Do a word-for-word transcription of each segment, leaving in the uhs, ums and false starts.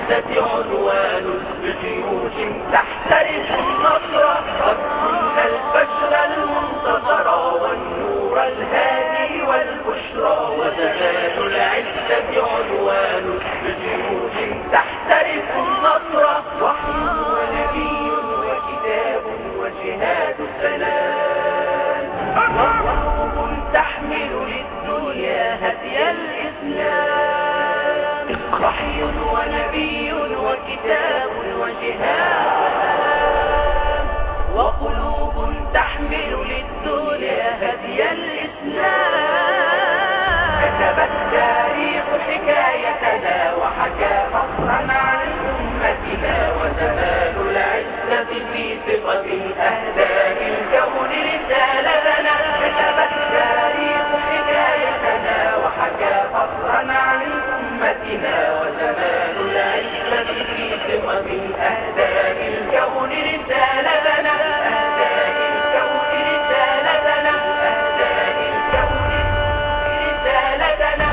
العزة عنوان بجيوش تحترس النصر، قد كنا البشر المنتصر والنور الهادي والبشرى. وزمان العزة عنوان بجيوش تحترس النصر، وحي ونبي وكتاب وجهاد سلام، وقلوب تحمل للدنيا هدي الإسلام. وحي ونبي وكتاب وجهاد سلام، وقلوب تحمل للدنيا هدي الإسلام. كتب التاريخ حكايتنا وحكى فخرا عن أمتنا، وزمان العزة في ثقة أهداف الكون رسالتنا. كتب التاريخ حكايتنا وحكى فخرا عن أمتنا، وزمان العزة في ثقة أهداف الكون رسالتنا. أهداف الكون رسالتنا، أهداف الكون رسالتنا.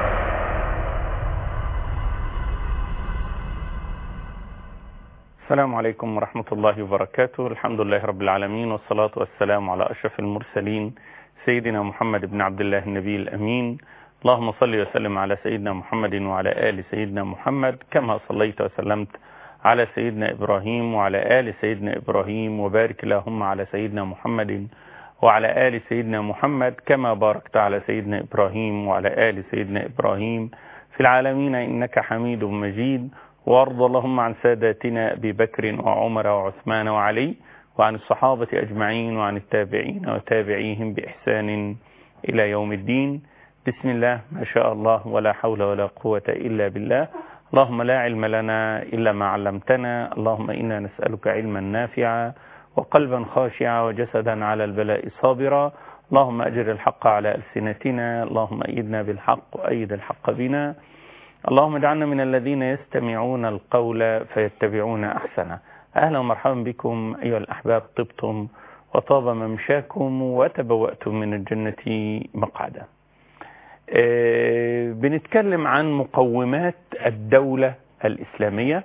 السلام عليكم ورحمة الله وبركاته. الحمد لله رب العالمين، والصلاة والسلام على أشرف المرسلين سيدنا محمد بن عبد الله النبي الأمين. اللهم صل وسلم على سيدنا محمد وعلى آل سيدنا محمد كما صليت وسلمت على سيدنا إبراهيم وعلى آل سيدنا إبراهيم، وبارك اللهم على سيدنا محمد وعلى آل سيدنا محمد كما باركت على سيدنا إبراهيم وعلى آل سيدنا إبراهيم في العالمين إنك حميد مجيد. وارض اللهم عن ساداتنا أبي بكر وعمر وعثمان وعلي، وعن الصحابة أجمعين، وعن التابعين وتابعيهم بإحسان إلى يوم الدين. بسم الله ما شاء الله ولا حول ولا قوة إلا بالله. اللهم لا علم لنا إلا ما علمتنا، اللهم إنا نسألك علما نافعا وقلبا خاشعا وجسدا على البلاء صابرا. اللهم أجر الحق على ألسنتنا، اللهم أيدنا بالحق وأيد الحق بنا. اللهم اجعلنا من الذين يستمعون القول فيتبعون أحسنه. أهلا ومرحبا بكم أيها الأحباب، طبتم وطاب ممشاكم وتبوأتم من الجنة مقعدا. أه بنتكلم عن مقومات الدولة الإسلامية،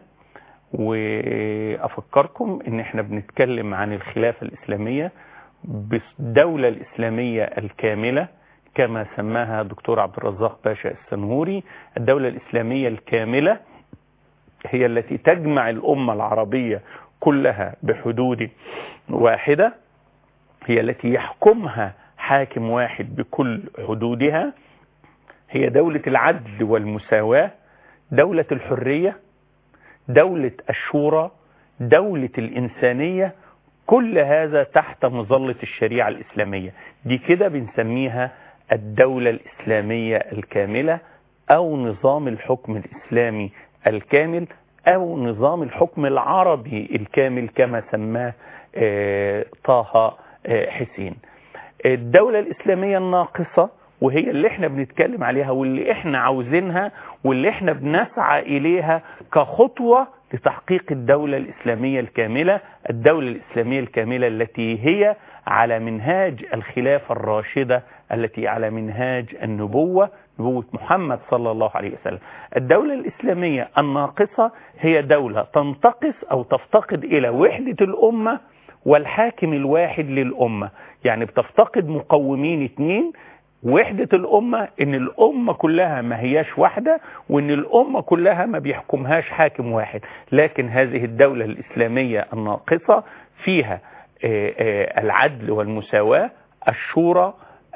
وأفكركم إن احنا بنتكلم عن الخلافة الإسلامية بالدولة الإسلامية الكاملة كما سماها دكتور عبد الرزاق باشا السنهوري. الدولة الإسلامية الكاملة هي التي تجمع الأمة العربية كلها بحدود واحدة، هي التي يحكمها حاكم واحد بكل حدودها، هي دولة العدل والمساواة، دولة الحرية، دولة الشورى، دولة الإنسانية، كل هذا تحت مظلة الشريعة الإسلامية. دي كده بنسميها الدولة الإسلامية الكاملة، أو نظام الحكم الإسلامي الكامل، أو نظام الحكم العربي الكامل كما سماه طه حسين. الدولة الإسلامية الناقصة، وهي اللي احنا بنتكلم عليها واللي احنا عاوزينها واللي احنا بنسعى إليها كخطوة لتحقيق الدولة الإسلامية الكاملة، الدولة الإسلامية الكاملة التي هي على منهاج الخلافة الراشدة، التي على منهاج النبوة، نبوة محمد صلى الله عليه وسلم. الدولة الإسلامية الناقصة هي دولة تنتقص أو تفتقد إلى وحدة الأمة والحاكم الواحد للأمة، يعني بتفتقد مقومين اثنين: وحدة الأمة، إن الأمة كلها ما هياش واحدة، وإن الأمة كلها ما بيحكمهاش حاكم واحد. لكن هذه الدولة الإسلامية الناقصة فيها العدل والمساواة، الشورى،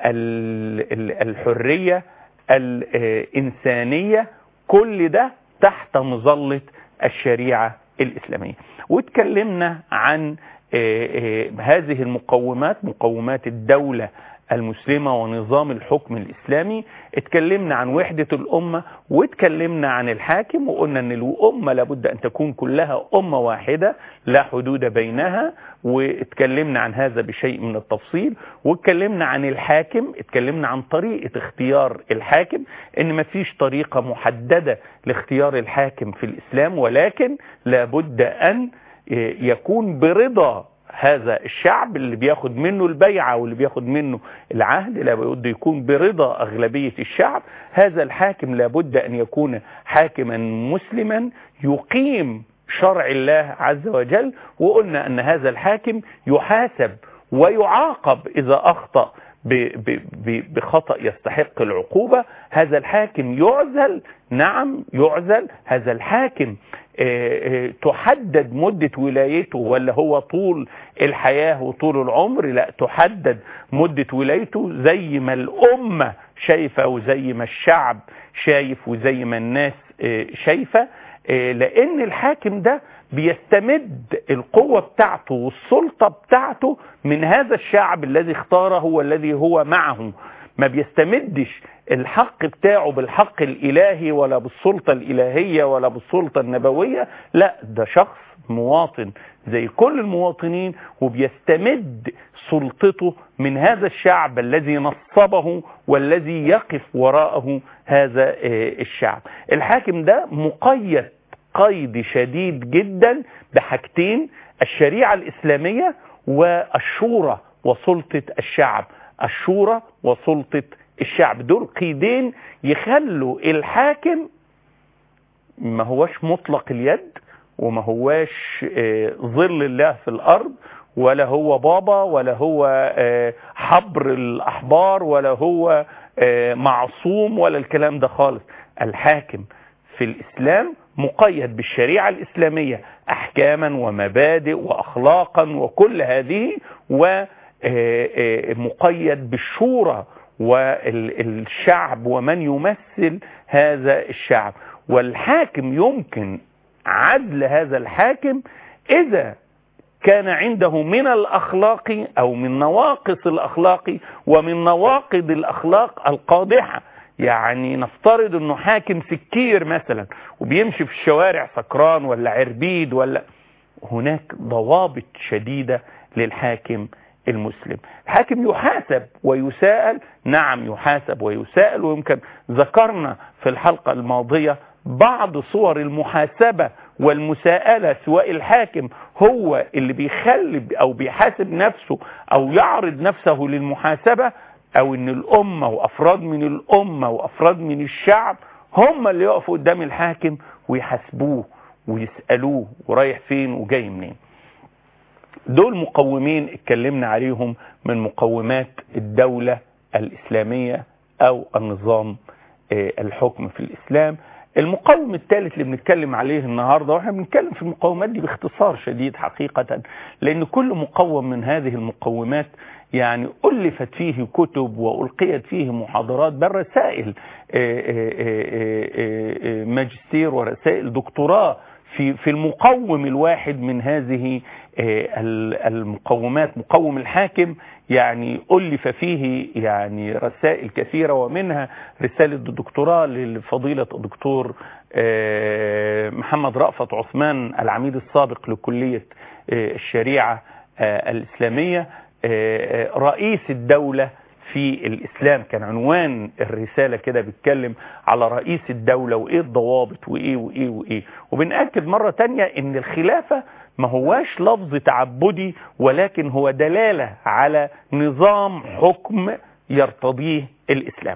الحرية، الإنسانية، كل ده تحت مظلة الشريعة الإسلامية. واتكلمنا عن هذه المقومات، مقومات الدولة المسلمة ونظام الحكم الإسلامي. اتكلمنا عن وحدة الأمة، واتكلمنا عن الحاكم، وقلنا أن الأمة لابد أن تكون كلها أمة واحدة لا حدود بينها، واتكلمنا عن هذا بشيء من التفصيل. واتكلمنا عن الحاكم، اتكلمنا عن طريقة اختيار الحاكم، ان ما فيش طريقة محددة لاختيار الحاكم في الإسلام، ولكن لابد أن يكون برضا هذا الشعب اللي بياخد منه البيعة واللي بياخد منه العهد لابد يكون برضا أغلبية الشعب. هذا الحاكم لابد أن يكون حاكما مسلما يقيم شرع الله عز وجل. وقلنا أن هذا الحاكم يحاسب ويعاقب إذا أخطأ بخطأ يستحق العقوبة. هذا الحاكم يعزل، نعم يعزل. هذا الحاكم تحدد مدة ولايته، ولا هو طول الحياة وطول العمر؟ لا، تحدد مدة ولايته زي ما الأمة شايفة وزي ما الشعب شايف وزي ما الناس شايفة، لأن الحاكم ده بيستمد القوة بتاعته والسلطة بتاعته من هذا الشعب الذي اختاره والذي هو معه. ما بيستمدش الحق بتاعه بالحق الإلهي ولا بالسلطة الإلهية ولا بالسلطة النبوية، لا، ده شخص مواطن زي كل المواطنين، وبيستمد سلطته من هذا الشعب الذي نصبه والذي يقف وراءه هذا الشعب. الحاكم ده مقيد قيد شديد جدا بحاجتين: الشريعة الإسلامية والشورى وسلطة الشعب. الشورى وسلطة الشعب دول قيدين يخلوا الحاكم ما هواش مطلق اليد، وما هواش ظل الله في الأرض، ولا هو بابا، ولا هو حبر الأحبار، ولا هو معصوم، ولا الكلام ده خالص. الحاكم في الإسلام مقيد بالشريعة الإسلامية أحكاما ومبادئ وأخلاقا وكل هذه، ومقيد بالشورى والشعب ومن يمثل هذا الشعب. والحاكم يمكن عدل هذا الحاكم إذا كان عنده من الأخلاق أو من نواقص الأخلاق ومن نواقض الأخلاق القادحة. يعني نفترض أنه حاكم سكير مثلا وبيمشي في الشوارع سكران ولا عربيد، ولا هناك ضوابط شديدة للحاكم المسلم. الحاكم يحاسب ويسائل، نعم يحاسب ويسائل. ويمكن ذكرنا في الحلقة الماضية بعض صور المحاسبة والمساءلة، سواء الحاكم هو اللي بيخلي أو بيحاسب نفسه أو يعرض نفسه للمحاسبة، أو إن الأمة وأفراد من الأمة وأفراد من الشعب هم اللي يقفوا قدام الحاكم ويحاسبوه ويسألوه ورايح فين وجاي منين. دول مقومين اتكلمنا عليهم من مقومات الدولة الإسلامية أو النظام الحكم في الإسلام. المقوم الثالث اللي بنتكلم عليه النهاردة، واحنا بنتكلم في المقومات دي باختصار شديد حقيقة، لأن كل مقوم من هذه المقومات يعني ألفت فيه كتب وألقيت فيه محاضرات، بل رسائل ماجستير ورسائل دكتوراه في في المقوم الواحد من هذه المقومات. مقوم الحاكم يعني ألف فيه يعني رسائل كثيرة، ومنها رسالة الدكتوراه لفضيلة الدكتور محمد رأفت عثمان العميد السابق لكلية الشريعة الإسلامية، رئيس الدولة في الإسلام. كان عنوان الرسالة كده بيتكلم على رئيس الدولة وإيه الضوابط وإيه وإيه وإيه. وبنأكد مرة تانية إن الخلافة ما هواش لفظ تعبدي، ولكن هو دلالة على نظام حكم يرتضيه الإسلام.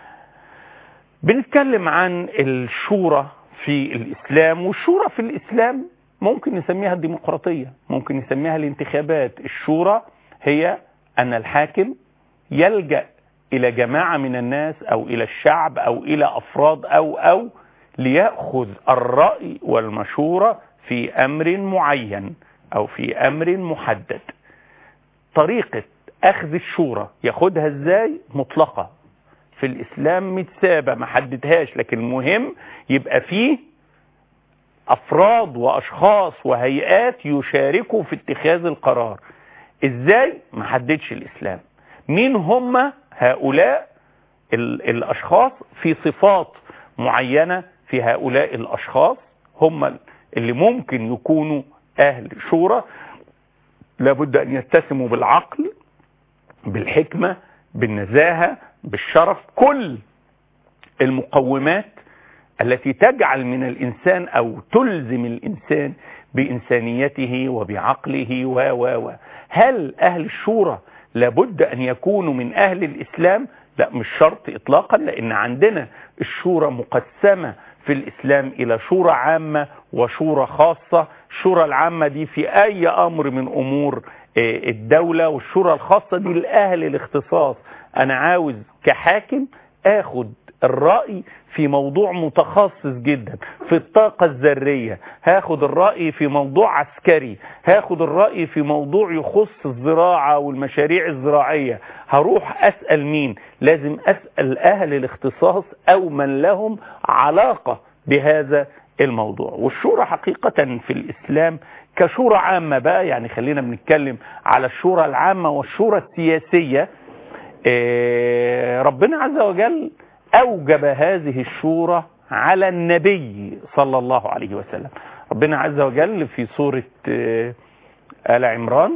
بنتكلم عن الشورى في الإسلام، والشورى في الإسلام ممكن نسميها الديمقراطية، ممكن نسميها الانتخابات. الشورى هي أن الحاكم يلجأ إلى جماعة من الناس أو إلى الشعب أو إلى أفراد أو أو ليأخذ الرأي والمشورة في أمر معين أو في أمر محدد. طريقة أخذ الشورى ياخدها إزاي؟ مطلقة في الإسلام، متسابة ما حددهاش، لكن المهم يبقى فيه أفراد وأشخاص وهيئات يشاركوا في اتخاذ القرار. إزاي؟ ما حددش الإسلام. مين هم هؤلاء الأشخاص؟ في صفات معينة في هؤلاء الأشخاص هم اللي ممكن يكونوا أهل شورى. لابد أن يتسموا بالعقل، بالحكمة، بالنزاهة، بالشرف، كل المقومات التي تجعل من الإنسان أو تلزم الإنسان بإنسانيته وبعقله و و و هل أهل الشورى لابد أن يكونوا من أهل الإسلام؟ لا، مش شرط إطلاقا، لأن عندنا الشورى مقسمة في الإسلام إلى شورى عامة وشورى خاصة. الشورى العامة دي في أي أمر من أمور الدولة، والشورى الخاصة دي لأهل الاختصاص. أنا عاوز كحاكم أخد الرأي في موضوع متخصص جدا في الطاقة الذرية، هاخد الرأي في موضوع عسكري، هاخد الرأي في موضوع يخص الزراعة والمشاريع الزراعية. هروح أسأل مين؟ لازم أسأل أهل الاختصاص أو من لهم علاقة بهذا الموضوع. والشورى حقيقة في الإسلام كشورى عامة بقى، يعني خلينا بنتكلم على الشورى العامة والشورى السياسية. ربنا عز وجل أوجب هذه الشورى على النبي صلى الله عليه وسلم. ربنا عز وجل في سورة آل عمران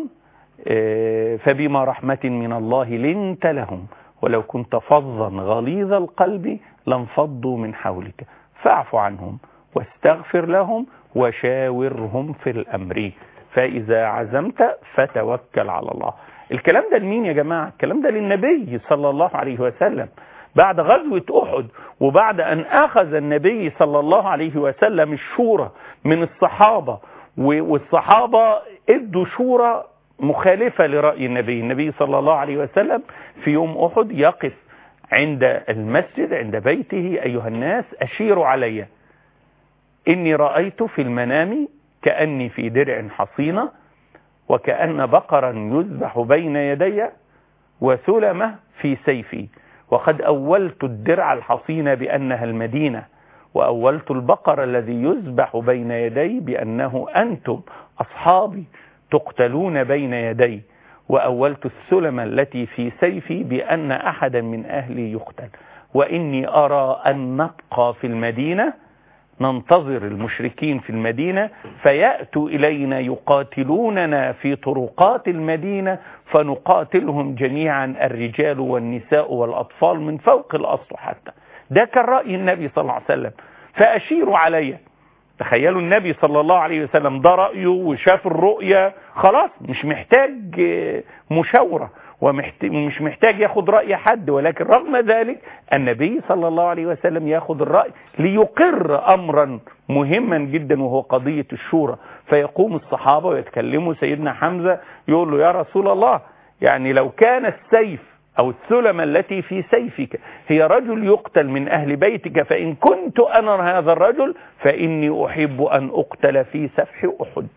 فبما رحمة من الله لنت لهم ولو كنت فظا غليظ القلب لانفضوا من حولك فاعف عنهم واستغفر لهم وشاورهم في الأمر فإذا عزمت فتوكل على الله. الكلام ده لمين يا جماعة؟ الكلام ده للنبي صلى الله عليه وسلم بعد غزوة أحد، وبعد أن أخذ النبي صلى الله عليه وسلم الشورى من الصحابة، والصحابة ادوا شورى مخالفة لرأي النبي. النبي صلى الله عليه وسلم في يوم أحد يقف عند المسجد عند بيته: أيها الناس أشيروا علي، إني رأيت في المنام كأني في درع حصينة وكأن بقرا يذبح بين يدي وثلمة في سيفي، وقد أولت الدرع الحصين بأنها المدينة، وأولت البقر الذي يذبح بين يدي بأنه أنتم أصحابي تقتلون بين يدي، وأولت السلم التي في سيفي بأن أحدا من أهلي يقتل، وإني أرى أن نبقى في المدينة ننتظر المشركين في المدينة فيأتوا إلينا يقاتلوننا في طرقات المدينة فنقاتلهم جميعا الرجال والنساء والأطفال من فوق الأسطح حتى. ده كان رأي النبي صلى الله عليه وسلم، فأشيروا علي. تخيلوا النبي صلى الله عليه وسلم ده رأيه وشاف الرؤية، خلاص مش محتاج مشاورة ومش محتاج ياخد رأي حد، ولكن رغم ذلك النبي صلى الله عليه وسلم ياخد الرأي ليقر أمرا مهما جدا وهو قضية الشورى. فيقوم الصحابة ويتكلموا سيدنا حمزة يقول له: يا رسول الله، يعني لو كان السيف أو السلم التي في سيفك هي رجل يقتل من أهل بيتك فإن كنت أنا هذا الرجل فإني أحب أن أقتل في سفح أحد.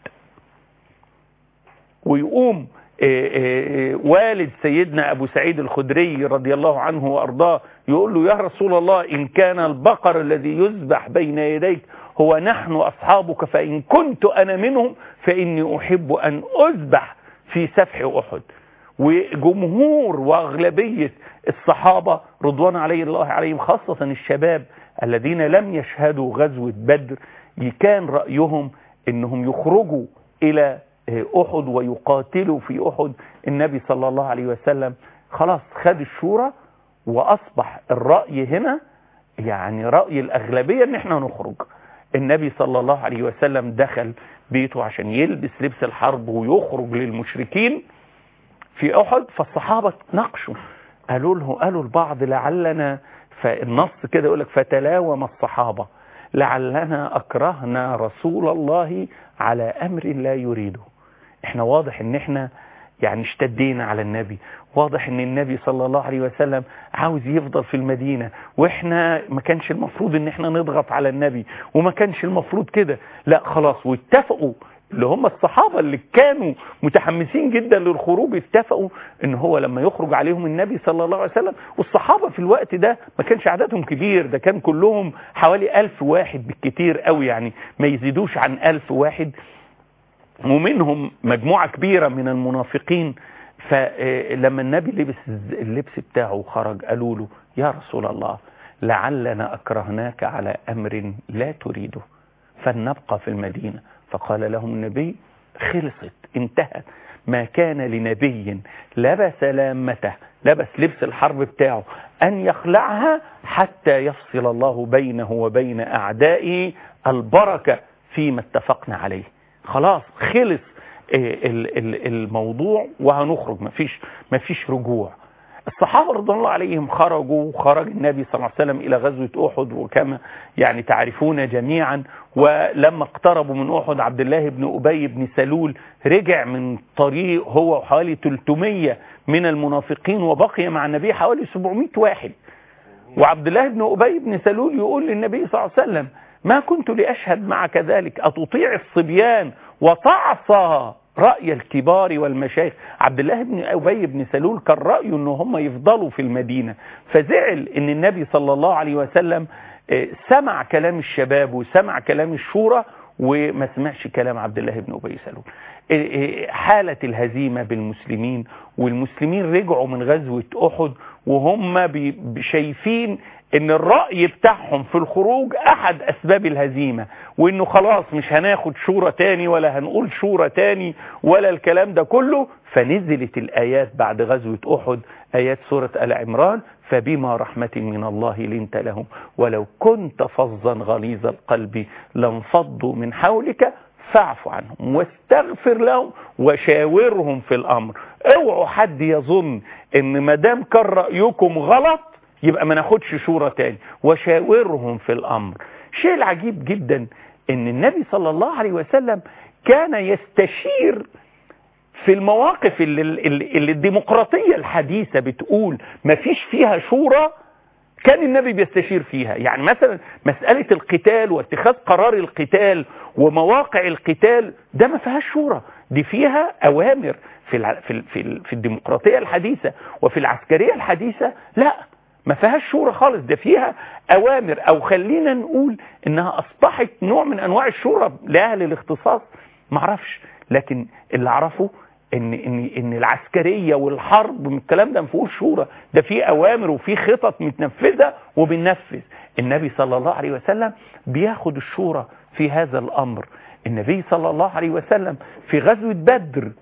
ويقوم والد سيدنا أبو سعيد الخدري رضي الله عنه وأرضاه يقول له: يا رسول الله، إن كان البقر الذي يذبح بين يديك هو نحن أصحابك فإن كنت أنا منهم فإني أحب أن أذبح في سفح أحد. وجمهور وأغلبية الصحابة رضوان عليه الله عليهم، خاصة الشباب الذين لم يشهدوا غزوة بدر، كان رأيهم إنهم يخرجوا إلى أحد ويقاتلوا في أحد. النبي صلى الله عليه وسلم خلاص خد الشورى، وأصبح الرأي هنا يعني رأي الأغلبية إن احنا نخرج. النبي صلى الله عليه وسلم دخل بيته عشان يلبس لبس الحرب ويخرج للمشركين في أحد. فالصحابة ناقشوا، قالوا له قالوا البعض لعلنا، فالنص كده يقول لك: فتلاوم الصحابة لعلنا أكرهنا رسول الله على أمر لا يريده. احنا واضح ان احنا يعني اشتدينا على النبي، واضح ان النبي صلى الله عليه وسلم عاوز يفضل في المدينة، واحنا ما كانش المفروض ان احنا نضغط على النبي، وما كانش المفروض كده. لا خلاص، واتفقوا اللي هم الصحابة اللي كانوا متحمسين جدا للخروج، اتفقوا ان هو لما يخرج عليهم النبي صلى الله عليه وسلم. والصحابة في الوقت ده ما كانش عددهم كبير، ده كان كلهم حوالي ألف واحد بالكتير قوي، يعني ما يزيدوش عن ألف واحد، ومنهم مجموعة كبيرة من المنافقين. فلما النبي لبس اللبس بتاعه وخرج قالوا له: يا رسول الله، لعلنا أكرهناك على أمر لا تريده فلنبقى في المدينة. فقال لهم النبي: خلصت، انتهت. ما كان لنبي لبس لامته، لبس لبس الحرب بتاعه، أن يخلعها حتى يفصل الله بينه وبين أعدائه. البركة فيما اتفقنا عليه. خلاص خلص الموضوع وهنخرج، مفيش مفيش رجوع. الصحابة رضي الله عليهم خرجوا، وخرج النبي صلى الله عليه وسلم إلى غزوة أحد، وكما يعني تعرفون جميعا. ولما اقتربوا من أحد عبد الله بن أبي بن سلول رجع من طريق هو وحوالي ثلاثمية من المنافقين، وبقي مع النبي حوالي سبعمية واحد. وعبد الله بن أبي بن سلول يقول للنبي صلى الله عليه وسلم: ما كنت لأشهد معك ذلك، أتطيع الصبيان وتعصى رأي الكبار والمشايخ. عبد الله بن أبي بن سلول كان رأيه أن هم يفضلوا في المدينة، فزعل أن النبي صلى الله عليه وسلم سمع كلام الشباب وسمع كلام الشورى وما سمعش كلام عبد الله بن أبي سلول. حالة الهزيمة بالمسلمين، والمسلمين رجعوا من غزوة أحد وهم شايفين ان الرأي بتاعهم في الخروج احد اسباب الهزيمة، وانه خلاص مش هناخد شورى تاني ولا هنقول شورى تاني ولا الكلام ده كله. فنزلت الايات بعد غزوة احد، ايات سورة آل عمران: فبما رحمة من الله لنت لهم ولو كنت فظا غليظ القلب لانفضوا من حولك فاعف عنهم واستغفر لهم وشاورهم في الامر. اوعوا حد يظن ان مدام كان رأيكم غلط يبقى ما ناخدش شورى تاني، وشاورهم في الامر. شيء العجيب جدا ان النبي صلى الله عليه وسلم كان يستشير في المواقف اللي, اللي, اللي الديمقراطية الحديثة بتقول ما فيش فيها شورى، كان النبي بيستشير فيها. يعني مثلا مسألة القتال واتخاذ قرار القتال ومواقع القتال ده ما فيهاش شورى، دي فيها أوامر. في, في, في, في الديمقراطية الحديثة وفي العسكرية الحديثة لا، ما فيهاش شورى خالص، ده فيها أوامر. أو خلينا نقول إنها أصبحت نوع من أنواع الشورى لأهل الاختصاص، معرفش. لكن اللي أعرفه إن, إن, إن العسكرية والحرب من الكلام ده ما فيهوش شورى، ده فيه أوامر وفيه خطط متنفذة وبننفذ. النبي صلى الله عليه وسلم بياخد الشورى في هذا الأمر. النبي صلى الله عليه وسلم في غزوة بدر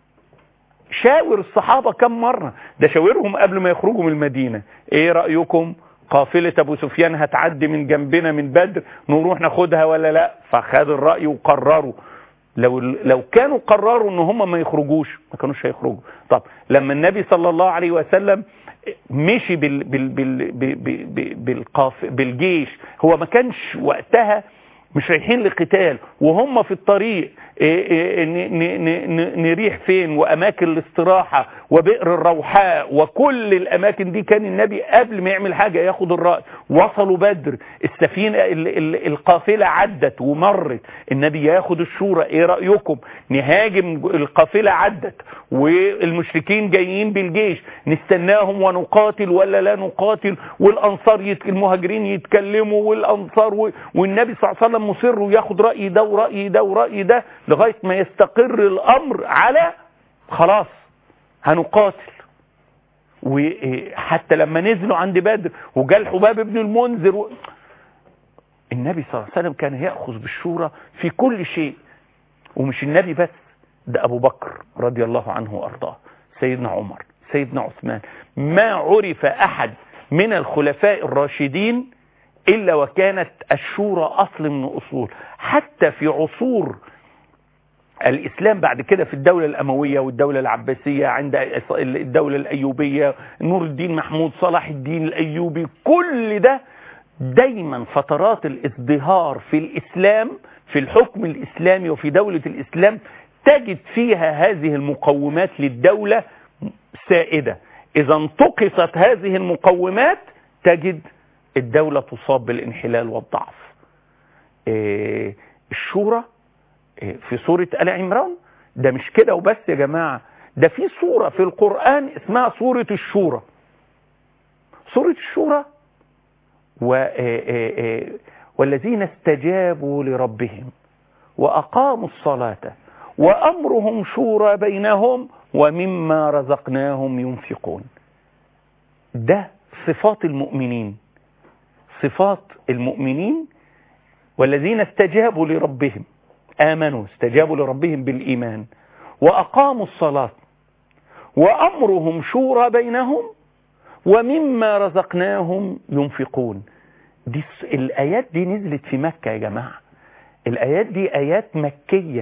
شاور الصحابة كم مرة، ده شاورهم قبل ما يخرجوا من المدينة: ايه رأيكم قافلة ابو سفيان هتعدي من جنبنا من بدر، نروح ناخدها ولا لا؟ فخد الرأي وقرروا. لو لو كانوا قرروا ان هم ما يخرجوش ما كانوش هيخرجوا. طب لما النبي صلى الله عليه وسلم مشي بال بال بال بال بالقاف بالجيش، هو ما كانش وقتها مش رايحين لقتال، وهم في الطريق نريح فين وأماكن الاستراحة وبئر الروحاء وكل الأماكن دي، كان النبي قبل ما يعمل حاجة ياخد الرأي. وصلوا بدر، السفينة القافلة عدت ومرت، النبي ياخد الشورى: ايه رأيكم نهاجم؟ القافلة عدت والمشركين جايين بالجيش، نستناهم ونقاتل ولا لا نقاتل؟ والأنصار يت... المهاجرين يتكلموا والأنصار، والنبي صلى الله عليه وسلم مصر وياخد رأي ده ورأي ده ورأي ده لغاية ما يستقر الأمر على خلاص هنقاتل. وحتى لما نزلوا عند بدر وجاء الحباب بن المنذر و... النبي صلى الله عليه وسلم كان يأخذ بالشورى في كل شيء. ومش النبي بس، ده أبو بكر رضي الله عنه وأرضاه، سيدنا عمر، سيدنا عثمان. ما عرف أحد من الخلفاء الراشدين إلا وكانت الشورى أصل من أصول. حتى في عصور الإسلام بعد كده في الدولة الأموية والدولة العباسية، عند الدولة الأيوبية، نور الدين محمود، صلاح الدين الأيوبي، كل ده دايما فترات الازدهار في الإسلام، في الحكم الإسلامي وفي دولة الإسلام، تجد فيها هذه المقومات للدولة سائدة. إذا انتقصت هذه المقومات تجد الدولة تصاب بالانحلال والضعف. إيه الشورى إيه في سورة آل عمران ده مش كده وبس يا جماعة، ده في سورة في القرآن اسمها سورة الشورى. سورة الشورى و إيه إيه والذين استجابوا لربهم وأقاموا الصلاة وأمرهم شورى بينهم ومما رزقناهم ينفقون. ده صفات المؤمنين، صفات المؤمنين. والذين استجابوا لربهم، آمنوا، استجابوا لربهم بالإيمان وأقاموا الصلاة وأمرهم شورى بينهم ومما رزقناهم ينفقون. دي الآيات دي نزلت في مكة يا جماعة، الآيات دي آيات مكية.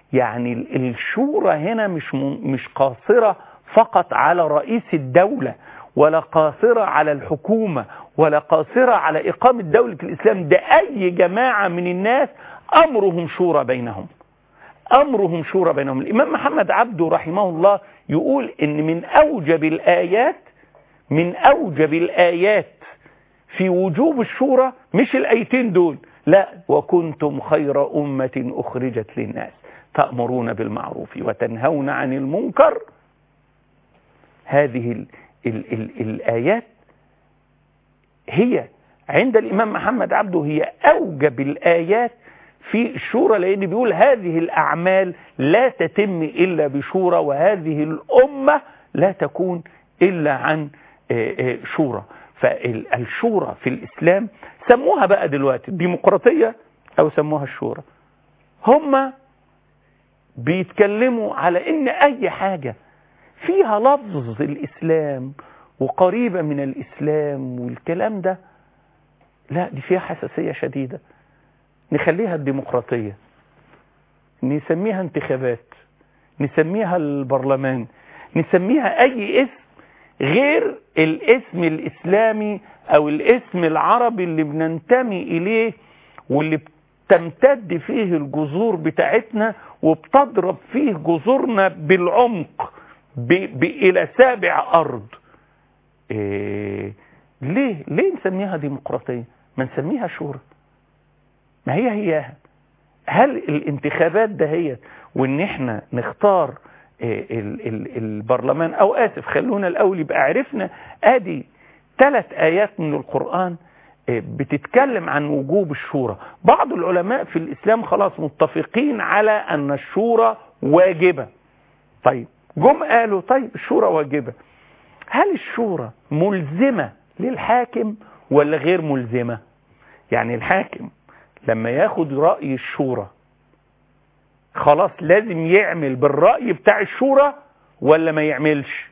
يعني الشورى هنا مش مش قاصرة فقط على رئيس الدولة، ولا قاصرة على الحكومة، ولا قاصرة على إقامة دولة الإسلام. ده أي جماعة من الناس أمرهم شورى بينهم، أمرهم شورى بينهم. الإمام محمد عبده رحمه الله يقول إن من أوجب الآيات من أوجب الآيات في وجوب الشورى مش الآيتين دول، لا، وكنتم خير أمة أخرجت للناس تأمرون بالمعروف وتنهون عن المنكر. هذه ال ال ال الآيات هي عند الإمام محمد عبده هي أوجب الآيات في الشورى، لأن بيقول هذه الأعمال لا تتم إلا بشورى، وهذه الأمة لا تكون إلا عن شورى. فالشورى في الإسلام سموها بقى دلوقتي الديمقراطية أو سموها الشورى. هم بيتكلموا على إن أي حاجة فيها لفظ الإسلام وقريبة من الإسلام والكلام ده، لا، دي فيها حساسية شديدة. نخليها الديمقراطية، نسميها انتخابات، نسميها البرلمان، نسميها أي اسم غير الاسم الإسلامي أو الاسم العربي اللي بننتمي إليه واللي بتمتد فيه الجذور بتاعتنا وبتضرب فيه جذورنا بالعمق إلى سابع أرض. إيه ليه ليه نسميها ديمقراطية؟ ما نسميها شورى، ما هي هياها. هل الانتخابات دهيت وان احنا نختار ال ال البرلمان، او اسف خلونا الاول يبقى عرفنا ادي ثلاث ايات من القرآن بتتكلم عن وجوب الشورى. بعض العلماء في الاسلام خلاص متفقين على ان الشورى واجبة. طيب جم قالوا طيب الشورى واجبة، هل الشورى ملزمة للحاكم ولا غير ملزمة؟ يعني الحاكم لما ياخد رأي الشورى خلاص لازم يعمل بالرأي بتاع الشورى ولا ما يعملش؟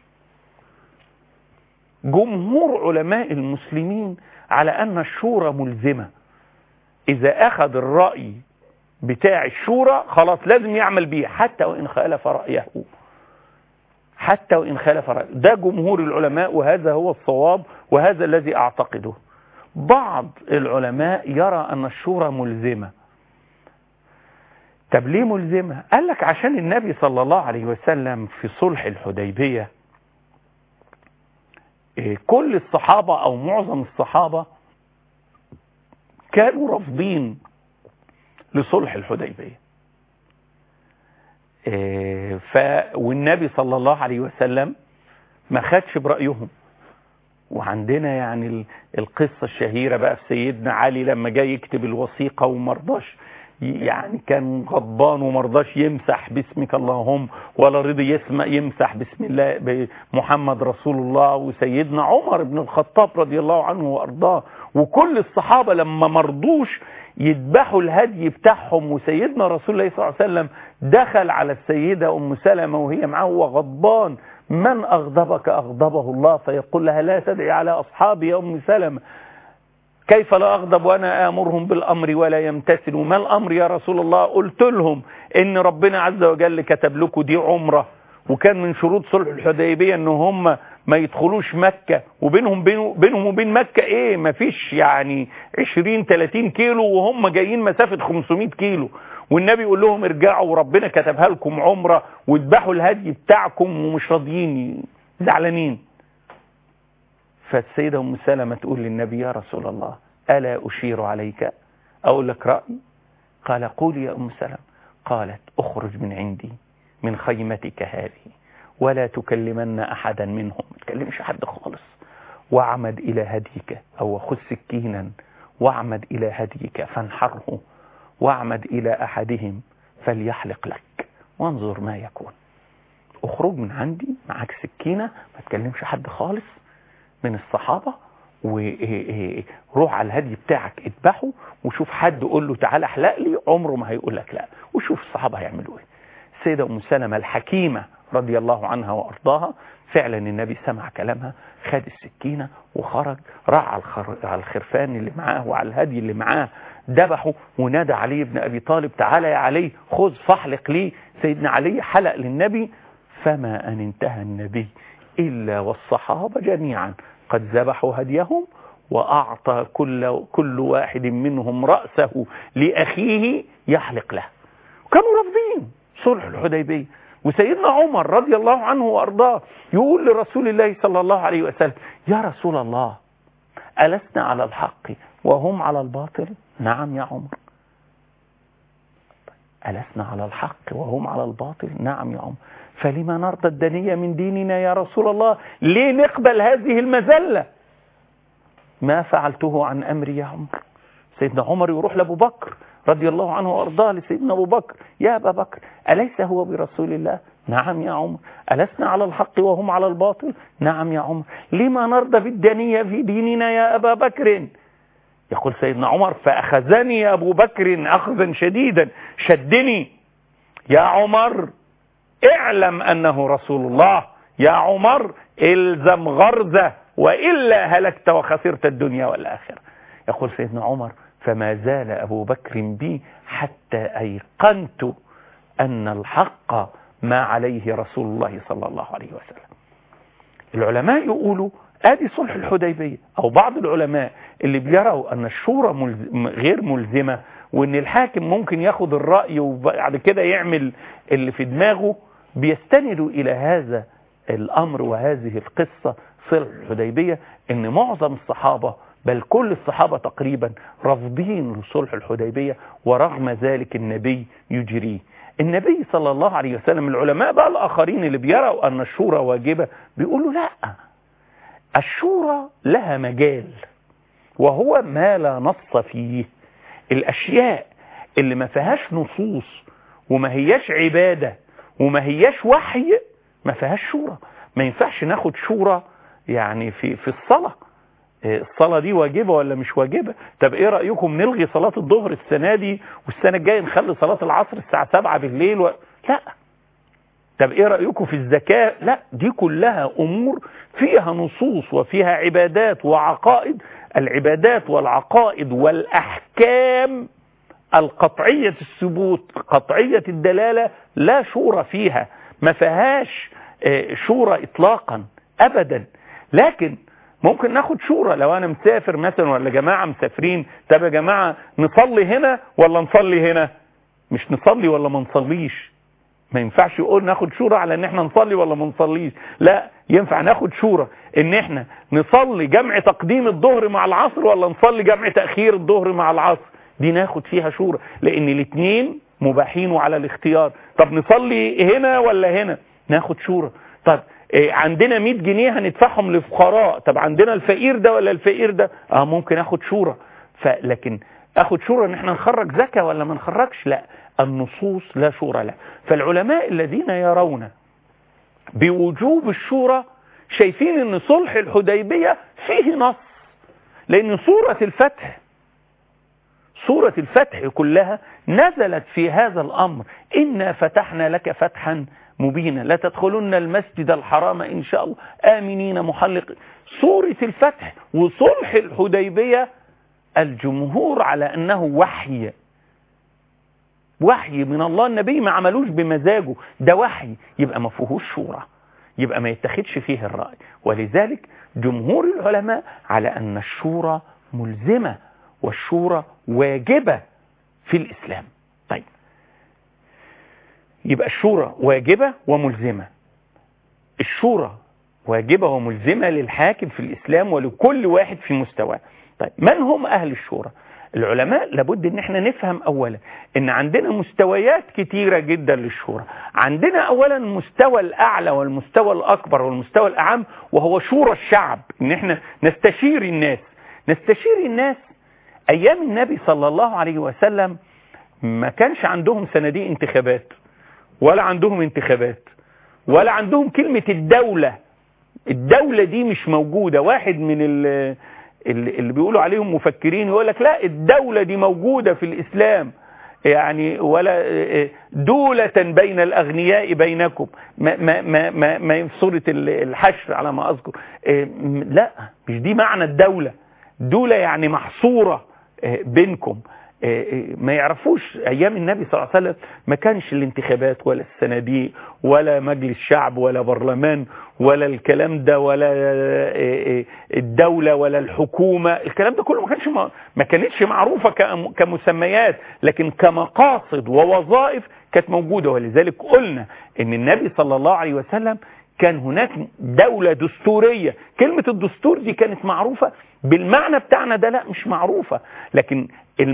جمهور علماء المسلمين على أن الشورى ملزمة. إذا أخذ الرأي بتاع الشورى خلاص لازم يعمل بيه حتى وإن خالف رأيه، حتى وإن خالف رأيه. ده جمهور العلماء وهذا هو الصواب وهذا الذي أعتقده. بعض العلماء يرى أن الشورى ملزمة. طب ليه ملزمة؟ قال لك عشان النبي صلى الله عليه وسلم في صلح الحديبية كل الصحابة أو معظم الصحابة كانوا رافضين لصلح الحديبية. ف والنبي صلى الله عليه وسلم ما خدش برأيهم. وعندنا يعني القصة الشهيرة بقى في سيدنا علي لما جاي يكتب الوثيقة ومرضاش، يعني كان غضبان ومرضاش يمسح باسمك اللهم، ولا رضي يسمع يمسح بسم الله محمد رسول الله. وسيدنا عمر بن الخطاب رضي الله عنه وارضاه وكل الصحابة لما مرضوش يذبحوا الهدي بتاعهم، وسيدنا رسول الله صلى الله عليه وسلم دخل على السيدة أم سلمة وهي معه وغضبان، من أغضبك أغضبه الله، فيقول لها لا تدعي على أصحابي يا أم سلمة، كيف لا أغضب وأنا آمرهم بالأمر ولا يمتثلوا، ما الأمر يا رسول الله؟ قلت لهم إن ربنا عز وجل كتب لكم دي عمرة، وكان من شروط صلح الحديبية إن هم ما يدخلوش مكة، وبينهم بينهم وبين مكة إيه ما فيش يعني عشرين ثلاثين كيلو، وهم جايين مسافة خمسمائة كيلو، والنبي يقول لهم ارجعوا وربنا كتبها لكم عمرة واذبحوا الهدي بتاعكم ومش راضيين زعلانين. فالسيدة أم سلمة تقول للنبي يا رسول الله ألا أشير عليك أقول لك رأي؟ قال قولي يا أم سلمة. قالت اخرج من عندي من خيمتك هذه ولا تكلمن أحدا منهم، ما تكلمش حد خالص، واعمد إلى هديك أو خذ سكينا واعمد إلى هديك فانحره، واعمد إلى أحدهم فليحلق لك وانظر ما يكون. اخرج من عندي معك سكينة، ما تكلمش حد خالص من الصحابة، وروح على الهدي بتاعك اذبحه، وشوف حد قول له تعالى احلق لي، عمره ما هيقول لك لا، وشوف الصحابة هيعملوا ايه. السيدة أم سلمة الحكيمة رضي الله عنها وأرضاها فعلا النبي سمع كلامها، خد السكينة وخرج راح على الخرفان اللي معاه وعلى الهدي اللي معاه ذبحوا ونادى علي بن أبي طالب تعالى يا علي خذ فاحلق لي. سيدنا علي حلق للنبي، فما أن انتهى النبي إلا والصحابة جميعا قد ذبحوا هديهم وأعطى كل, كل واحد منهم رأسه لأخيه يحلق له. كانوا رافضين صلح الحديبية. وسيدنا عمر رضي الله عنه وأرضاه يقول لرسول الله صلى الله عليه وسلم يا رسول الله ألسنا على الحق وهم على الباطل؟ نعم يا عمر. ألسنا على الحق وهم على الباطل؟ نعم يا عمر. فلما نرضى الدنية من ديننا يا رسول الله؟ ليه نقبل هذه المذلة؟ ما فعلته عن أمري يا عمر. سيدنا عمر يروح لأبو بكر رضي الله عنه وأرضاه لسيدنا أبو بكر يا أبا بكر أليس هو برسول الله؟ نعم يا عمر. ألسنا على الحق وهم على الباطل؟ نعم يا عمر. لما نرضى بالدنية في ديننا يا أبا بكر؟ يقول سيدنا عمر فأخذني أبو بكر أخذا شديدا، شدني يا عمر اعلم أنه رسول الله، يا عمر الزم غرزة وإلا هلكت وخسرت الدنيا والآخرة. يقول سيدنا عمر فما زال أبو بكر بي حتى أيقنت أن الحق ما عليه رسول الله صلى الله عليه وسلم. العلماء يقولوا ادي صلح الحديبية، او بعض العلماء اللي بيروا ان الشورى ملزم غير ملزمة، وان الحاكم ممكن ياخد الرأي وبعد كده يعمل اللي في دماغه، بيستندوا الى هذا الامر وهذه القصة صلح الحديبية، ان معظم الصحابة بل كل الصحابة تقريبا رافضين لصلح الحديبية، ورغم ذلك النبي يجريه. النبي صلى الله عليه وسلم، العلماء بقى الآخرين اللي بيروا أن الشورى واجبة بيقولوا لا، الشورى لها مجال وهو ما لا نص فيه. الأشياء اللي ما فيهاش نصوص وما هياش عبادة وما هياش وحي ما فيهاش شورى. ما ينفعش ناخد شورى يعني في في الصلاة، الصلاة دي واجبة ولا مش واجبة؟ طب ايه رأيكم نلغي صلاة الظهر السنة دي والسنة الجاية نخلي صلاة العصر الساعة سبعة بالليل و... لا. طب ايه رأيكم في الزكاة؟ لا، دي كلها امور فيها نصوص وفيها عبادات وعقائد. العبادات والعقائد والاحكام القطعية الثبوت قطعية الدلالة لا شورى فيها، ما فيهاش شورى اطلاقا ابدا. لكن ممكن ناخد شورى لو انا مسافر مثلا ولا جماعة مسافرين، طب يا جماعة نصلي هنا ولا نصلي هنا؟ مش نصلي ولا ما نصليش. ما ينفعش يقول ناخد شورى على ان احنا نصلي ولا ما نصليش، لا، ينفع ناخد شورى ان احنا نصلي جمع تقديم الظهر مع العصر ولا نصلي جمع تأخير الظهر مع العصر. دي ناخد فيها شورى لان الاثنين مباحين وعلى الاختيار. طب نصلي هنا ولا هنا؟ ناخد شورى. طب عندنا مئة جنيه هندفعهم لفقراء، طب عندنا الفقير ده ولا الفقير ده؟ اه ممكن اخد شورى. فلكن اخد شورى ان احنا نخرج زكاة ولا ما نخرجش؟ لا، النصوص لا شورى له. فالعلماء الذين يرون بوجوب الشورى شايفين ان صلح الحديبية فيه نص، لان سورة الفتح سورة الفتح كلها نزلت في هذا الامر. إنا فتحنا لك فتحا مبينا لا تدخلن المسجد الحرام إن شاء الله آمنين محلق. سورة الفتح وصلح الحديبية الجمهور على أنه وحي وحي من الله. النبي ما عملوش بمزاجه، ده وحي، يبقى ما فيهوش شورى، يبقى ما يتخذش فيه الرأي. ولذلك جمهور العلماء على أن الشورى ملزمة والشورى واجبة في الإسلام. طيب، يبقى الشورى واجبة وملزمة. الشورى واجبة وملزمة للحاكم في الإسلام ولكل واحد في مستواه. طيب، من هم أهل الشورى؟ العلماء لابد ان احنا نفهم اولا ان عندنا مستويات كتيرة جدا للشورى. عندنا اولا المستوى الاعلى والمستوى الاكبر والمستوى الاعم وهو شورى الشعب، ان احنا نستشير الناس. نستشير الناس ايام النبي صلى الله عليه وسلم ما كانش عندهم صناديق انتخابات ولا عندهم انتخابات ولا عندهم كلمة الدولة. الدولة دي مش موجودة. واحد من ال اللي بيقولوا عليهم مفكرين يقول لك لا، الدولة دي موجودة في الإسلام، يعني ولا دولة بين الأغنياء بينكم، ما ما ما ما, ما في سورة الحشر على ما أذكر. لا، مش دي معنى الدولة. دولة يعني محصورة بينكم. ما يعرفوش ايام النبي صلى الله عليه وسلم ما كانش الانتخابات ولا الصناديق ولا مجلس شعب ولا برلمان ولا الكلام ده ولا الدولة ولا الحكومة. الكلام ده كله ما كانش ما كانتش معروفة كمسميات، لكن كمقاصد ووظائف كانت موجودة. ولذلك قلنا ان النبي صلى الله عليه وسلم كان هناك دولة دستورية. كلمة الدستور دي كانت معروفة بالمعنى بتاعنا ده؟ لا، مش معروفة، لكن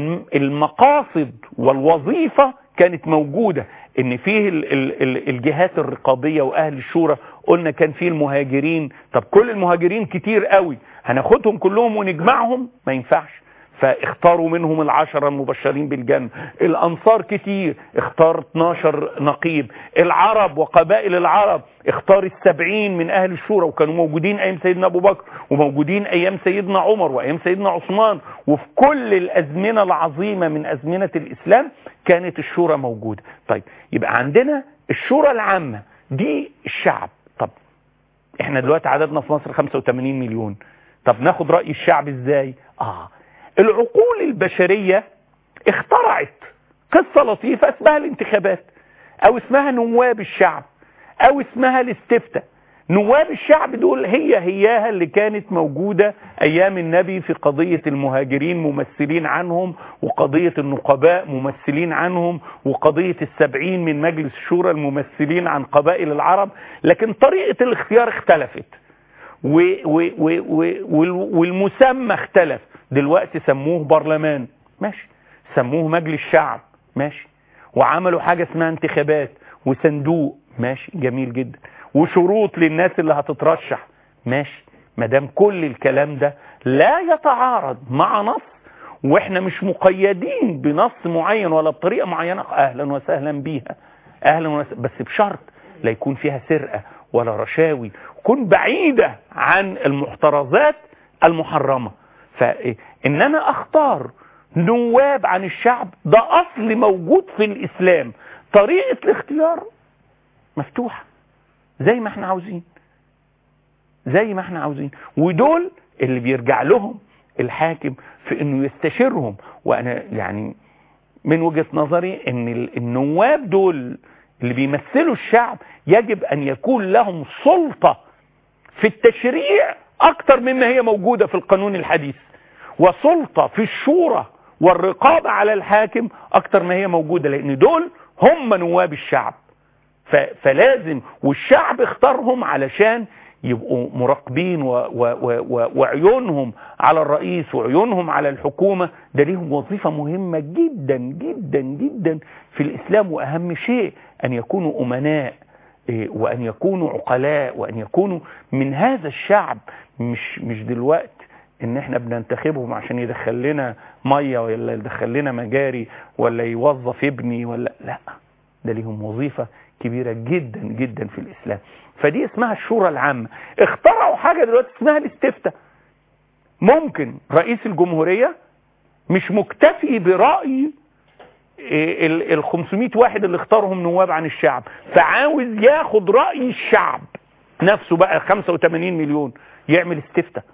المقاصد والوظيفة كانت موجودة. ان فيه الجهات الرقابية واهل الشورى، قلنا كان فيه المهاجرين. طب كل المهاجرين كتير قوي، هناخدهم كلهم ونجمعهم؟ ما ينفعش. فاختاروا منهم العشرة المبشرين بالجنة. الأنصار كتير، اختار اتناشر نقيب. العرب وقبائل العرب اختار السبعين من أهل الشورى، وكانوا موجودين أيام سيدنا أبو بكر وموجودين أيام سيدنا عمر وأيام سيدنا عثمان، وفي كل الأزمنة العظيمة من أزمنة الإسلام كانت الشورى موجودة. طيب يبقى عندنا الشورى العامة دي الشعب. طب احنا دلوقتي عددنا في مصر خمسة وثمانين مليون. طب ناخد رأي الشعب ازاي؟ اه العقول البشرية اخترعت قصة لطيفة اسمها الانتخابات، او اسمها نواب الشعب، او اسمها الاستفتاء. نواب الشعب دول هي هياها اللي كانت موجودة ايام النبي في قضية المهاجرين ممثلين عنهم، وقضية النقباء ممثلين عنهم، وقضية السبعين من مجلس الشورى الممثلين عن قبائل العرب. لكن طريقة الاختيار اختلفت و و و و والمسمى اختلف. دلوقتي سموه برلمان، ماشي، سموه مجلس شعب، ماشي، وعملوا حاجة اسمها انتخابات وصندوق، ماشي، جميل جدا، وشروط للناس اللي هتترشح، ماشي. مادام كل الكلام ده لا يتعارض مع نص، واحنا مش مقيدين بنص معين ولا بطريقة معينة، اهلا وسهلا بيها، اهلا وسهلا، بس بشرط لا يكون فيها سرقة ولا رشاوي، كن بعيدة عن المحترزات المحرمة. فإن أنا أختار نواب عن الشعب ده أصل موجود في الإسلام. طريقة الاختيار مفتوحة زي ما احنا عاوزين، زي ما احنا عاوزين. ودول اللي بيرجع لهم الحاكم في انه يستشيرهم. وانا يعني من وجهة نظري ان النواب دول اللي بيمثلوا الشعب يجب ان يكون لهم سلطة في التشريع اكتر مما هي موجودة في القانون الحديث، وسلطة في الشورى والرقابة على الحاكم اكتر ما هي موجودة، لان دول هم نواب الشعب. فلازم، والشعب اختارهم علشان يبقوا مراقبين و و و وعيونهم على الرئيس وعيونهم على الحكومة. ده ليهم وظيفة مهمة جدا جدا جدا في الإسلام. وأهم شيء أن يكونوا أمناء وأن يكونوا عقلاء وأن يكونوا من هذا الشعب، مش مش دلوقتي ان احنا بننتخبهم عشان يدخل لنا مية ولا يدخل لنا مجاري ولا يوظف ابني ولا لا. ده ليهم وظيفة كبيرة جدا جدا في الإسلام. فدي اسمها الشورى العامة. اخترعوا حاجة دلوقتي اسمها الاستفتاء. ممكن رئيس الجمهورية مش مكتفي برأي ال خمسمائة واحد اللي اختارهم نواب عن الشعب، فعاوز ياخد رأي الشعب نفسه بقى خمسة وثمانين مليون، يعمل استفتاء.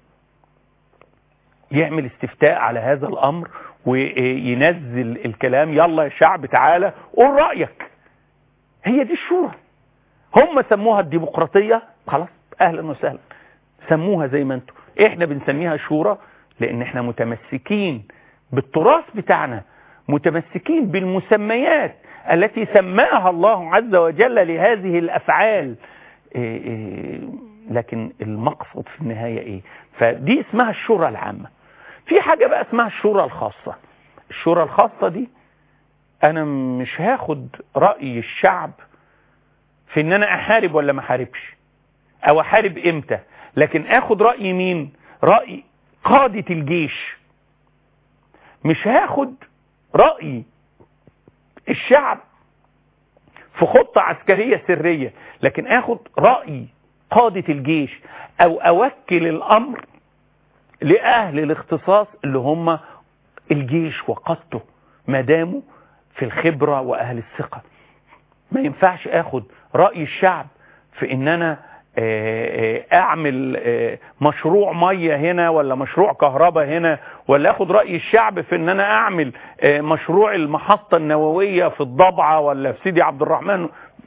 يعمل استفتاء على هذا الأمر وينزل الكلام، يلا يا شعب تعالى قول رأيك. هي دي الشورى. هم سموها الديمقراطية، خلاص أهلا وسهلا، سموها زي ما انتم. احنا بنسميها شورى لأن احنا متمسكين بالتراث بتاعنا، متمسكين بالمسميات التي سماها الله عز وجل لهذه الأفعال. إيه إيه لكن المقصد في النهاية ايه؟ فدي اسمها الشورى العامة. في حاجة بقى اسمها الشورى الخاصة. الشورى الخاصة دي انا مش هاخد رأي الشعب في ان انا احارب ولا ما احاربش او احارب امتى، لكن اخد رأي مين؟ رأي قادة الجيش. مش هاخد رأي الشعب في خطة عسكرية سرية، لكن اخد رأي قادة الجيش، او اوكل الامر لأهل الاختصاص اللي هم الجيش وقادته، ما داموا في الخبرة وأهل الثقة. ما ينفعش اخد رأي الشعب في ان انا اعمل مشروع ميه هنا ولا مشروع كهرباء هنا، ولا اخد رأي الشعب في ان انا اعمل مشروع المحطة النووية في الضبعة ولا في سيدي عبد الرحمن.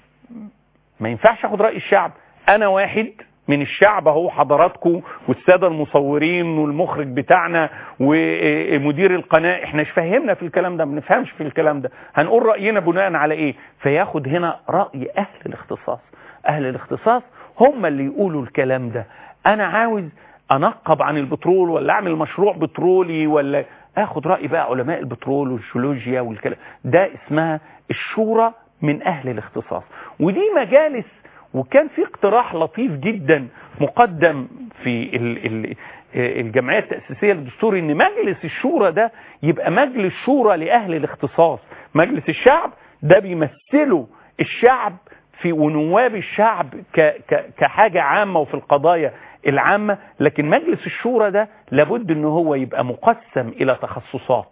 ما ينفعش اخد رأي الشعب. انا واحد من الشعب اهو، حضراتكم والسادة المصورين والمخرج بتاعنا ومدير القناة، احنا مش فاهمنا في الكلام ده، ما بنفهمش في الكلام ده، هنقول رأينا بناء على ايه؟ فياخد هنا رأي اهل الاختصاص. اهل الاختصاص هم اللي يقولوا الكلام ده. انا عاوز انقب عن البترول ولا اعمل مشروع بترولي، ولا اخد رأي بقى علماء البترول والجيولوجيا والكلام ده، اسمها الشورى من اهل الاختصاص. ودي مجالس، وكان في اقتراح لطيف جدا مقدم في الجمعية التأسيسية للدستور ان مجلس الشورى ده يبقى مجلس شورى لأهل الاختصاص. مجلس الشعب ده بيمثله الشعب في ونواب الشعب كحاجة عامة وفي القضايا العامة، لكن مجلس الشورى ده لابد ان هو يبقى مقسم الى تخصصات.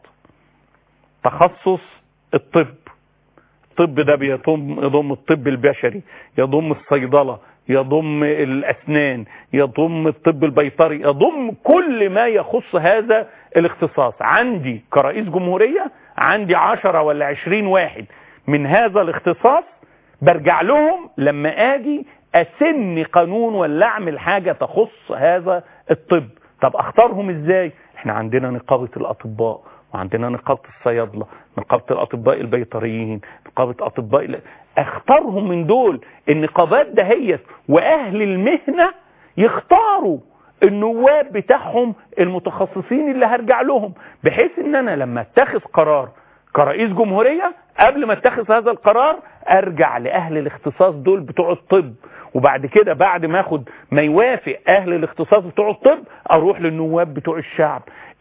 تخصص الطب، الطب ده بيضم يضم الطب البشري، يضم الصيدلة، يضم الأسنان، يضم الطب البيطري، يضم كل ما يخص هذا الاختصاص. عندي كرئيس جمهورية عندي عشرة ولا عشرين واحد من هذا الاختصاص، برجع لهم لما اجي اسن قانون ولا اعمل حاجة تخص هذا الطب. طب اختارهم ازاي؟ احنا عندنا نقابة الاطباء، وعندنا نقابة الصيادلة، نقابة الاطباء البيطريين، نقابة اطباء ال... اختارهم من دول. النقابات دهيت واهل المهنة يختاروا النواب بتاعهم المتخصصين اللي هرجع لهم، بحيث ان انا لما اتخذ قرار كرئيس جمهورية، قبل ما اتخذ هذا القرار ارجع لاهل الاختصاص دول بتوع الطب، وبعد كده بعد ما اخد ما يوافق اهل الاختصاص بتوع الطب اروح للنواب بتوع الشعب.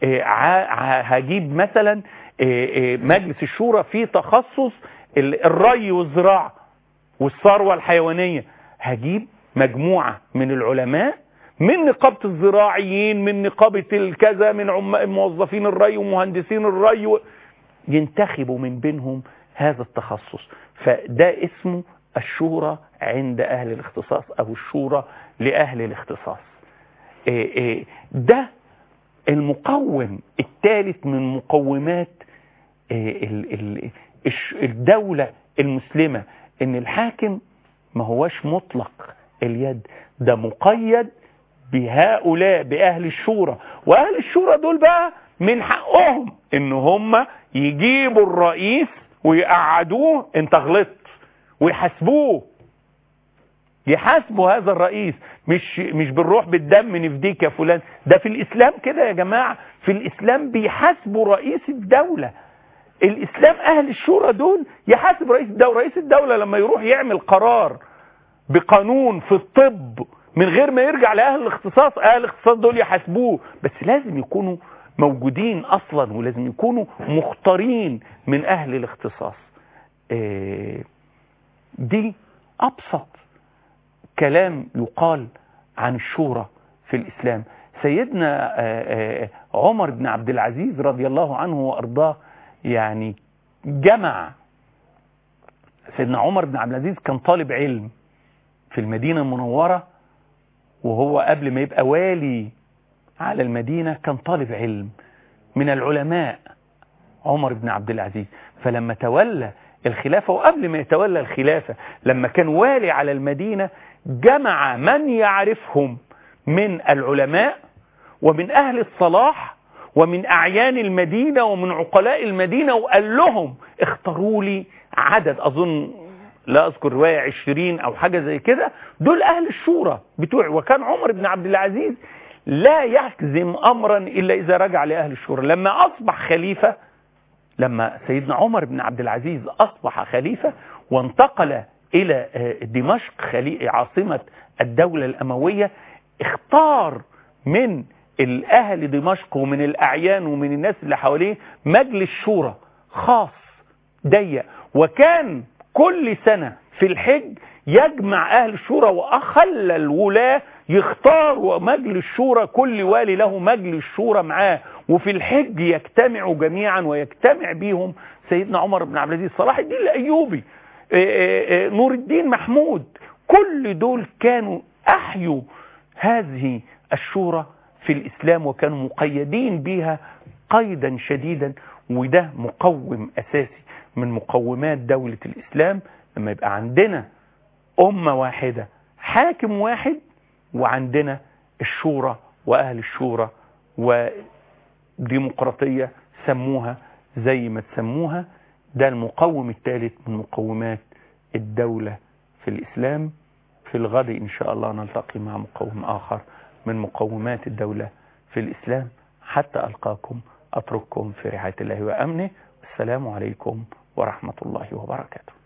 هجيب مثلا مجلس الشورى في تخصص الري والزراعة والثروة الحيوانية، هجيب مجموعة من العلماء من نقابة الزراعيين، من نقابة الكذا، من موظفين الري ومهندسين الري و... ينتخبوا من بينهم هذا التخصص. فده اسمه الشورى عند أهل الاختصاص أو الشورى لأهل الاختصاص. ده المقوم الثالث من مقومات الدولة المسلمة، ان الحاكم ما هوش مطلق اليد، ده مقيد بهؤلاء بأهل الشورى. وأهل الشورى دول بقى من حقهم ان هم يجيبوا الرئيس ويقعدوه انت غلطت، ويحاسبوه، يحاسبوا هذا الرئيس. مش مش بالروح بالدم نفديك يا فلان. ده في الإسلام كده يا جماعة، في الإسلام بيحاسبوا رئيس الدولة. الإسلام أهل الشورى دول يحاسب رئيس الدولة. رئيس الدولة لما يروح يعمل قرار بقانون في الطب من غير ما يرجع لأهل الاختصاص، أهل الاختصاص دول يحاسبوه، بس لازم يكونوا موجودين أصلا، ولازم يكونوا مختارين من أهل الاختصاص. دي أبسط كلام يقال عن الشورى في الإسلام. سيدنا عمر بن عبد العزيز رضي الله عنه وأرضاه يعني جمع. سيدنا عمر بن عبد العزيز كان طالب علم في المدينة المنورة، وهو قبل ما يبقى والي على المدينة كان طالب علم من العلماء عمر بن عبد العزيز. فلما تولى الخلافة، وقبل ما يتولى الخلافة لما كان والي على المدينة، جمع من يعرفهم من العلماء ومن أهل الصلاح ومن أعيان المدينة ومن عقلاء المدينة، وقال لهم اختاروا لي عدد، أظن لا أذكر رواية عشرين أو حاجة زي كده، دول أهل الشورى بتوعي. وكان عمر بن عبد العزيز لا يحزم أمرا إلا إذا رجع لأهل الشورى. لما أصبح خليفة، لما سيدنا عمر بن عبد العزيز أصبح خليفة وانتقل إلى دمشق عاصمة الدولة الأموية، اختار من الأهل دمشق ومن الأعيان ومن الناس اللي حواليه مجلس شورى خاص ضيق، وكان كل سنة في الحج يجمع أهل الشورى وأخلى الولاة يختار مجلس شورى، كل والي له مجلس شورى معاه، وفي الحج يجتمعوا جميعا ويجتمع بيهم سيدنا عمر بن عبد العزيز، صلاح الدين الأيوبي، نور الدين محمود. كل دول كانوا أحيوا هذه الشورى في الإسلام وكانوا مقيدين بها قيدا شديدا، وده مقوم أساسي من مقومات دولة الإسلام. لما يبقى عندنا أمة واحدة، حاكم واحد، وعندنا الشورى وأهل الشورى وديمقراطية سموها زي ما تسموها، ده المقوم الثالث من مقومات الدولة في الإسلام. في الغد إن شاء الله نلتقي مع مقوم آخر من مقومات الدولة في الإسلام. حتى ألقاكم أترككم في رعاية الله وأمنه. السلام عليكم ورحمة الله وبركاته.